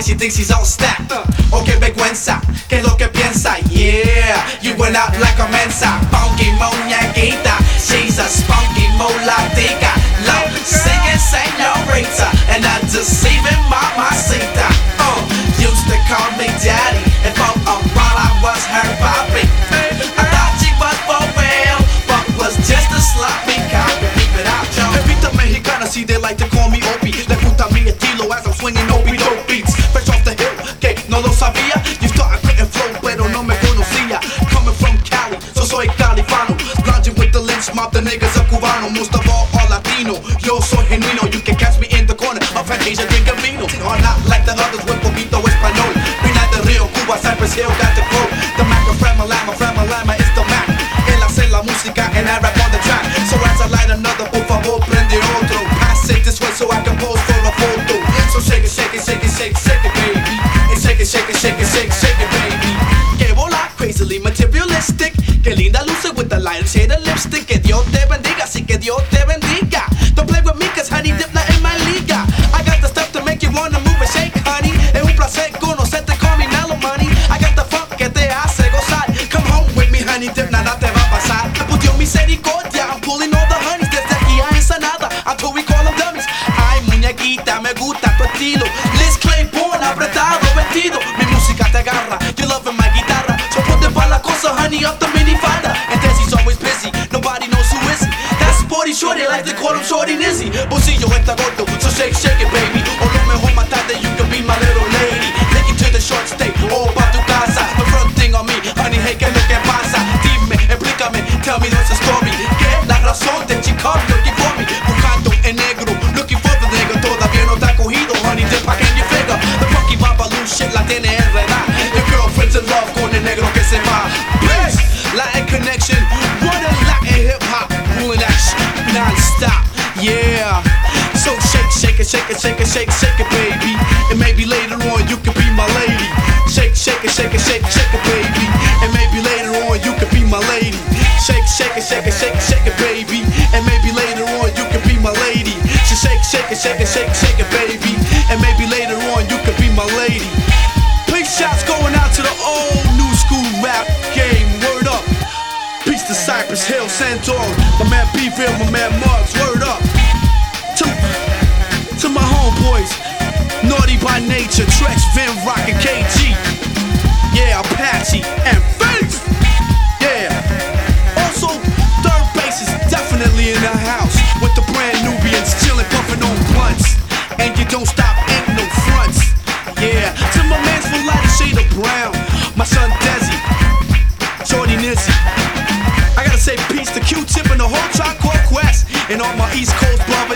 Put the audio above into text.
she thinks she's all stacked. Oh, qué vergüenza, ¿qué es lo que piensa? Yeah, you went out like a mensa. Funky muñequita, she's a spunky mulatica. Low singing señorita, and a deceiving mamacita. Used to call me daddy, and for a while I was her papi. I thought she was for real, but was just a sloppy copy. Keep it out, yo. Evita mexicana, see they like to call me Opie. Le gusta mi estilo as I'm swinging Opie dope beats. Fresh off the hill, que no lo sabía. You thought I couldn't flow, pero no me conocía. Coming from Cali, so soy califano. Lodging with the lynch mob, the niggas are cubano. Most of all latino, yo soy genuino. You can catch me in the corner of an Asian drinking vino. Or not like the others with poquito español. Pina de Rio, Cuba, Cypress Hill, got the quote. The Mac of Framalama is the Mac. Él hace la música and I rap on the track. So as I light another, por favor, prende otro. Pass it this way so I can pose for a photo. So shake it, shake it, shake it, shake it, shake it, baby. And shake it, shake it, shake it, shake it, shake it, baby. Que vola crazily materialistic. Que linda luce with the lighter shade of lipstick. Que Dios te bendiga, sí que Dios te bendiga. Don't play with me cause honey dip not in my liga. I got the stuff to make you wanna move and shake, honey. Es un placer conocerte con mi mellow money. I got the funk que te hace gozar. Come home with me, honey dip, nada te va a pasar. Pues Dios misericordia, I'm pulling all the honeys. Desde aquí a Ensenada, until we call them dummies. Ay, muñequita, me gusta tu estilo. Liz Claiborne, apretado, vestido. Mi música te agarra, you loving my guitarra. So ponte pa' la cosa, honey, up the minifalda. And Desi's always busy, nobody knows who is he. That's Sporty Shorty, like they call him Shorty Nizzy. Bolsillo está gordo, so shake, shake it, baby. O lo mejor más tarde, you can be my little lady. Take it to the short stay, all pa' tu casa. The front thing on me, honey, hey, ¿qué es lo que pasa? Dime, explícame, tell me what's the story. ¿Qué es la razón de Chicago looking for me? Buscando en negro, looking for the nigga. Todavía no está cogido, honey, dip, I can you figure. The funky babaloo shit la tiene enredada. Your girlfriend's in love con el negro que se va. Bliss, Latin connection, running Latin hip hop, doing that shit non-stop, yeah. So shake, shake it, shake it, shake it, shake, shake it, baby. And maybe later on you could be my lady. Shake, shake it, shake it, shake, shake it, baby. And maybe later on you could be my lady. Shake, shake it, shake it, shake, shake it, baby. And maybe later on you could be my lady. So shake, shake it, shake it, shake, shake it, baby. And maybe later on you could be my lady. Big shots going out to the old new school rap game. Word up. Peace to Cypress Hill, Santorum. My man B-Ville, my man Muggs. Word up. To my homeboys, Naughty by Nature, Trex, Vin, Rock, and KG. Yeah, Apache and Face. Yeah. Also, third base is definitely in the house with the brand Nubians chillin', puffin' on blunts. And you don't stop, ain't no fronts. Yeah. To my man's full lighter shade of brown, my son Desi, Shorty Nizzy. I gotta say peace to Q-Tip and the whole Tribe Called Quest and all my East Coast brothers.